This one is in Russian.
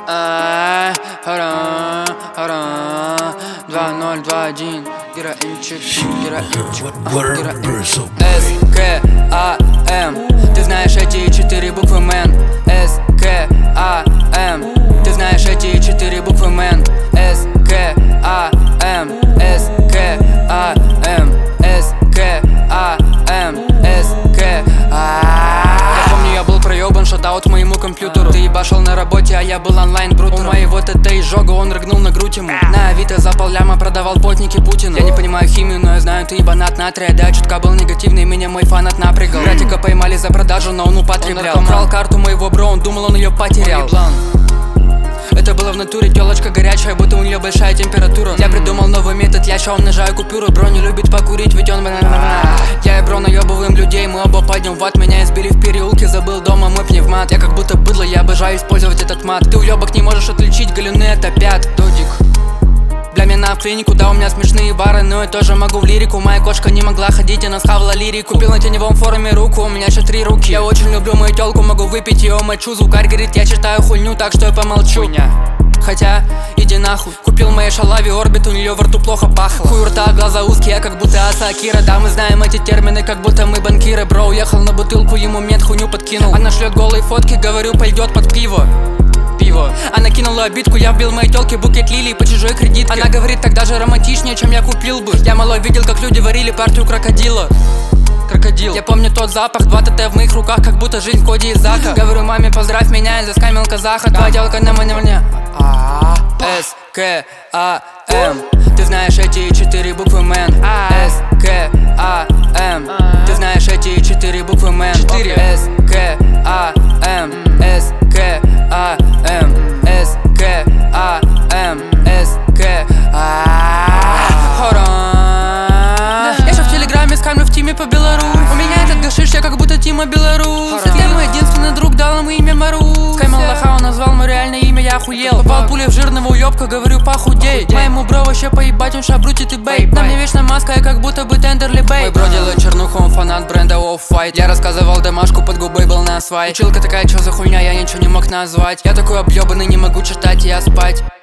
2021 героинчик. СКАМ. Ты знаешь эти 4 буквы, мэн. СКАМ. Ты знаешь эти 4 буквы, мэн. СКАМ. СКАМ. СКАМ. Я помню, я был проебан, шатаут моему компьютеру. Ты ебашил на работе, а я был онлайн брутером. У моего ТТ изжога, он рыгнул на грудь ему. На Авито за полляма продавал потники Путину. Я не понимаю химию, но я знаю, ты ебанат натрия. Да, чутка был негативный, меня мой фанат напрягал. Братика поймали за продажу, но он употреблял. Он брал карту моего бро, он думал, он ее потерял. Это было в натуре, телочка горячая, будто у нее большая температура. Я придумал новый метод, я ща умножаю купюры. Бро не любит покурить, ведь он Я и бро наебываем людей, мы оба пойдем в ад. Меня избили в переулке, забыл дома мой пневмат. Я как будто быдло, я обожаю использовать этот мат. Ты уебок не можешь отличить, галюны это пят. Додик. Бля, мне на клинику, да, у меня смешные бары, но я тоже могу в лирику. Моя кошка не могла ходить, она схавала лирику. Купил на теневом форуме руку, у меня еще 3 руки. Я очень люблю мою телку, могу выпить ее мочу. Звукарь говорит, я читаю хуйню, так что я помолчу. Хотя, иди нахуй. Купил моей шалави орбит, у нее во рту плохо пахло. Хуй у рта, глаза узкие, как будто Аса Акира. Да, мы знаем эти термины, как будто мы банкиры. Бро уехал на бутылку, ему мент хуйню подкинул. Она шлет голые фотки, говорю, пойдет под пиво. Она кинула обидку, я вбил моей тёлке букет лилий по чужой кредитке. Она говорит, так даже романтичнее, чем я купил бы. Я малой видел, как люди варили партию крокодила. Крокодил. Я помню тот запах, 2 ТТ в моих руках, как будто жизнь Коди и Зака. Говорю маме, поздравь меня, я заскамил казаха. Твоя тёлка на мне. СКАМ. Ты знаешь эти 4 буквы, мэн. СКАМ. Ты знаешь эти 4 буквы, мэн. СКАМ. СКАМ. СКАМ. Я ща в телеграме скамлю в тиме по Беларусь. У меня этот гашиш, я как будто Тима Беларусь. Это мой единственный друг, дал ему имя Марусь. Скаймал лоха, он назвал мое реальное имя, я охуел. Попал пулей в жирного уёбка, говорю, похудей. Моему бро вообще поебать, он шабрутит и бейт. На мне вечно маска, я как будто бы Тендерли Бейт. Мой бро делает чернуху, он фанат бренда Off-White. Я рассказывал домашку, под губой был на свай. Училка такая, чё за хуйня, я ничего не мог назвать. Я такой объёбанный, не могу читать и я спать.